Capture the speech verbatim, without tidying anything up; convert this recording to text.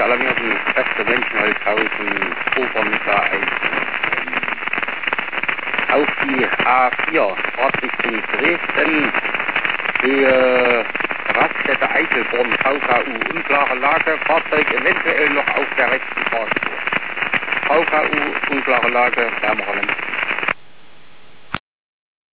Grüße alarmierten beste Menschenholzhausen, Obermittel eins. Auf die A vier, Fahrtrichtung Dresden, Höhe Raststätte Eichelborn, V K U, unklare Lage, Fahrzeug eventuell noch auf der rechten Fahrspur. V K U, unklare Lage, wärmerer Lämpchen.